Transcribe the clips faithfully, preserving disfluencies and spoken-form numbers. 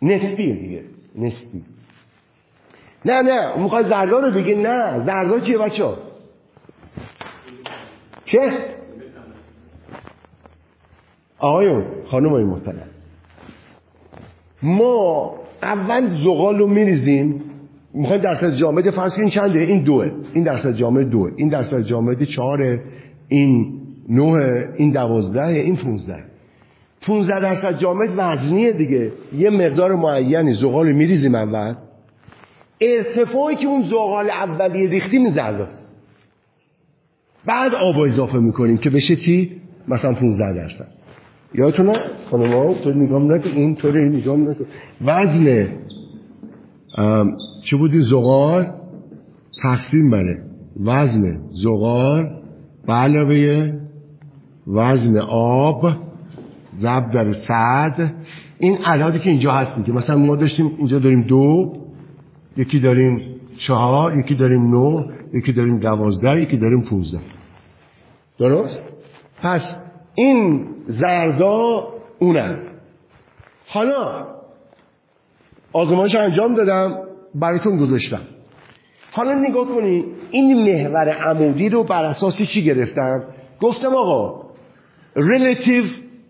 نسبیه دیگه، نسبی. نه نه میخواد زردا رو بگه. نه زردا چیه بچه ها؟ چه؟ آقایون خانمای محترم، ما اول زغال رو میریزیم، میخوایم درصد جامد فرض کنیم چنده؟ این دوه، این درصد جامد دوه، این درصد جامد چهاره، این نوه، این دوازده، این پونزده. پونزده درصد جامد وزنیه دیگه. یه مقدار معینی زغال رو میریزیم اول، ارتفاعی که اون زغال اولیه ریختیم زرداست، بعد آب اضافه میکنیم که بشه چی؟ مثلا پونزده درصد. یادتونه خانم ها تو نگاه نکن، این طوری نگاه نکن. وزن چه بودی؟ زغال تقسیم بره وزن زغال به علاوه وزن آب ضرب در صد. این عددی که اینجا هستی که مثلا ما داشتیم اینجا داریم دو، یکی داریم چهار، یکی داریم نه، یکی داریم دوازده، یکی داریم پونزده. درست؟ پس این زردا اونن. حالا آزمایش انجام دادم براتون گذاشتم. حالا نگاه کنید این محور عمودی رو بر اساس چی گرفتم؟ گفتم آقا relative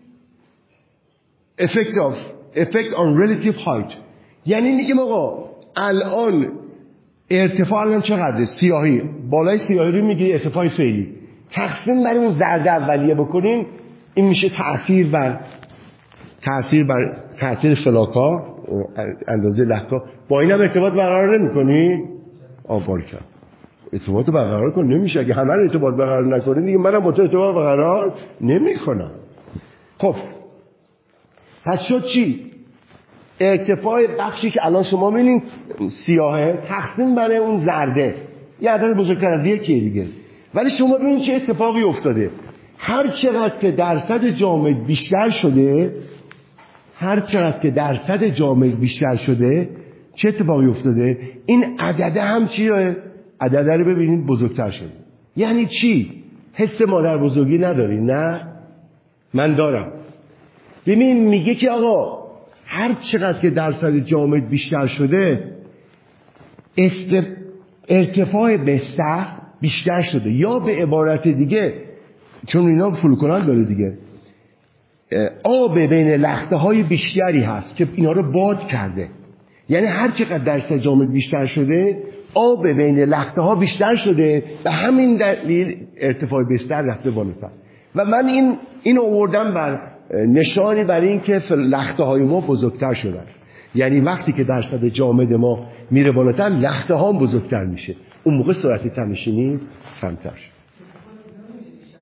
effect of effect on relative height، یعنی میگم آقا الان ارتفاع الان چقدره؟ سیاهی بالای سیاهی رو میگه ارتفاع فعلی، تقسیم بر اون زرد اولیه بکنیم این میشه تأثیر بر تأثیر بر تأثیر فلاکا اندازه لحکا. با اینم ارتباط برقرار نمی‌کنی؟ آبار کرد ارتباط برقرار کن. نمیشه اگه همه ارتباط برقرار نکنی دیگه منم با تو ارتباط برقرار نمی‌کنم. خب پس شد چی؟ ارتفاع بخشی که الان شما می‌بینید سیاهه تقسیم بر اون زرده یه عدد بزرگتر از یکیه دیگه. ولی شما ببینید چه اتفاقی افتاده. هر چقدر که درصد جامد بیشتر شده هر چقدر که درصد جامد بیشتر شده چه اتفاقی افتاده؟ این عدده هم چیه؟ عدده رو ببینید بزرگتر شده. یعنی چی؟ حس مادر بزرگی نداری؟ نه من دارم. ببین میگه که آقا هر چقدر که درصد جامد بیشتر شده است... ارتفاع بستر بیشتر شده، یا به عبارت دیگه چون اینا فلوکولان داره دیگه، آب بین لخته های بیشتری هست که اینا رو باد کرده. یعنی هر چقدر درصد جامد بیشتر شده آب بین لخته ها بیشتر شده، به همین دلیل ارتفاع بستر رفته بالاتر. و من این این آوردم بر نشانی برای این که لخته های ما بزرگتر شدن. یعنی وقتی که درصد جامد ما میره بالاتر لخته ها هم بزرگتر میشه، اون موقع سرعت تنشینی کمتر شد.